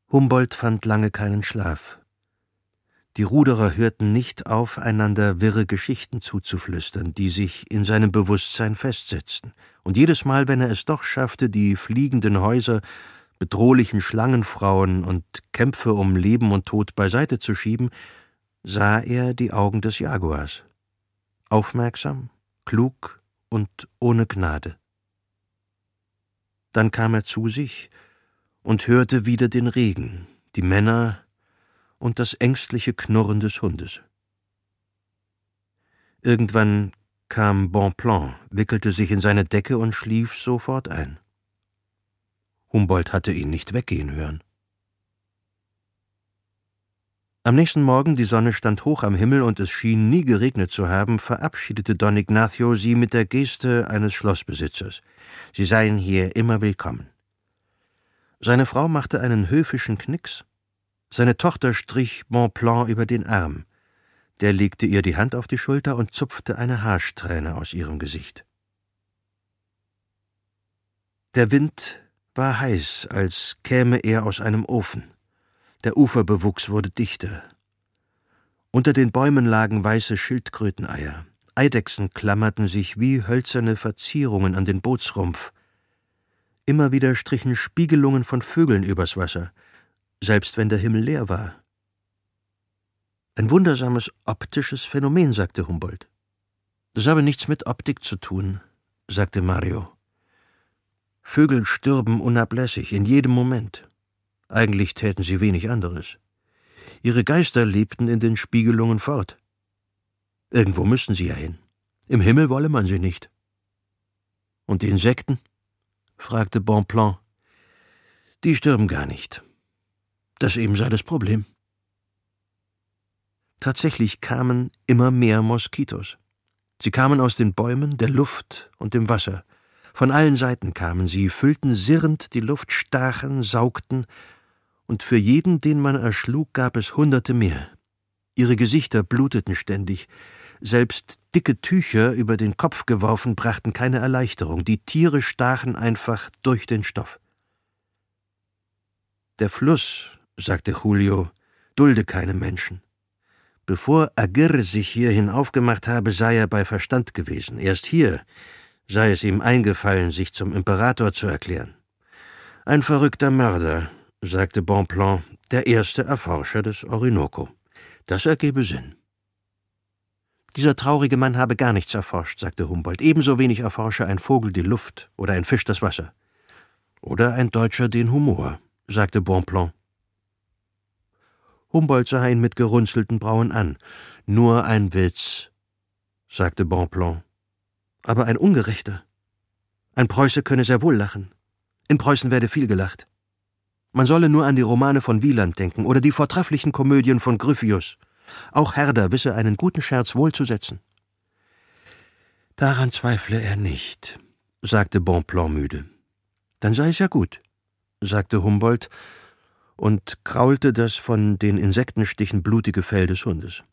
Humboldt fand lange keinen Schlaf. Die Ruderer hörten nicht auf, einander wirre Geschichten zuzuflüstern, die sich in seinem Bewusstsein festsetzten. Und jedes Mal, wenn er es doch schaffte, die fliegenden Häuser, bedrohlichen Schlangenfrauen und Kämpfe um Leben und Tod beiseite zu schieben, sah er die Augen des Jaguars. Aufmerksam, klug und ohne Gnade. Dann kam er zu sich und hörte wieder den Regen, die Männer und das ängstliche Knurren des Hundes. Irgendwann kam Bonpland, wickelte sich in seine Decke und schlief sofort ein. Humboldt hatte ihn nicht weggehen hören. Am nächsten Morgen, die Sonne stand hoch am Himmel und es schien nie geregnet zu haben, verabschiedete Don Ignacio sie mit der Geste eines Schlossbesitzers. Sie seien hier immer willkommen. Seine Frau machte einen höfischen Knicks. Seine Tochter strich Bonpland über den Arm. Der legte ihr die Hand auf die Schulter und zupfte eine Haarsträhne aus ihrem Gesicht. Der Wind war heiß, als käme er aus einem Ofen. Der Uferbewuchs wurde dichter. Unter den Bäumen lagen weiße Schildkröteneier. Eidechsen klammerten sich wie hölzerne Verzierungen an den Bootsrumpf. Immer wieder strichen Spiegelungen von Vögeln übers Wasser, selbst wenn der Himmel leer war. Ein wundersames optisches Phänomen, sagte Humboldt. Das habe nichts mit Optik zu tun, sagte Mario. Vögel stürben unablässig, in jedem Moment. Eigentlich täten sie wenig anderes. Ihre Geister lebten in den Spiegelungen fort. Irgendwo müssten sie ja hin. Im Himmel wolle man sie nicht. Und die Insekten? Fragte Bonpland. Die stürben gar nicht. Das eben sei das Problem. Tatsächlich kamen immer mehr Moskitos. Sie kamen aus den Bäumen, der Luft und dem Wasser. Von allen Seiten kamen sie, füllten sirrend die Luft, stachen, saugten, und für jeden, den man erschlug, gab es Hunderte mehr. Ihre Gesichter bluteten ständig. Selbst dicke Tücher über den Kopf geworfen brachten keine Erleichterung. Die Tiere stachen einfach durch den Stoff. Der Fluss, sagte Julio, dulde keine Menschen. Bevor Aguirre sich hierhin aufgemacht habe, sei er bei Verstand gewesen. Erst hier sei es ihm eingefallen, sich zum Imperator zu erklären. Ein verrückter Mörder, sagte Bonpland, der erste Erforscher des Orinoco. Das ergebe Sinn. Dieser traurige Mann habe gar nichts erforscht, sagte Humboldt. Ebenso wenig erforsche ein Vogel die Luft oder ein Fisch das Wasser. Oder ein Deutscher den Humor, sagte Bonpland. Humboldt sah ihn mit gerunzelten Brauen an. Nur ein Witz, sagte Bonpland. Aber ein ungerechter. Ein Preuße könne sehr wohl lachen. In Preußen werde viel gelacht. Man solle nur an die Romane von Wieland denken oder die vortrefflichen Komödien von Gryphius. Auch Herder wisse einen guten Scherz wohl zu setzen. Daran zweifle er nicht, sagte Bonpland müde. Dann sei es ja gut, sagte Humboldt und kraulte das von den Insektenstichen blutige Fell des Hundes.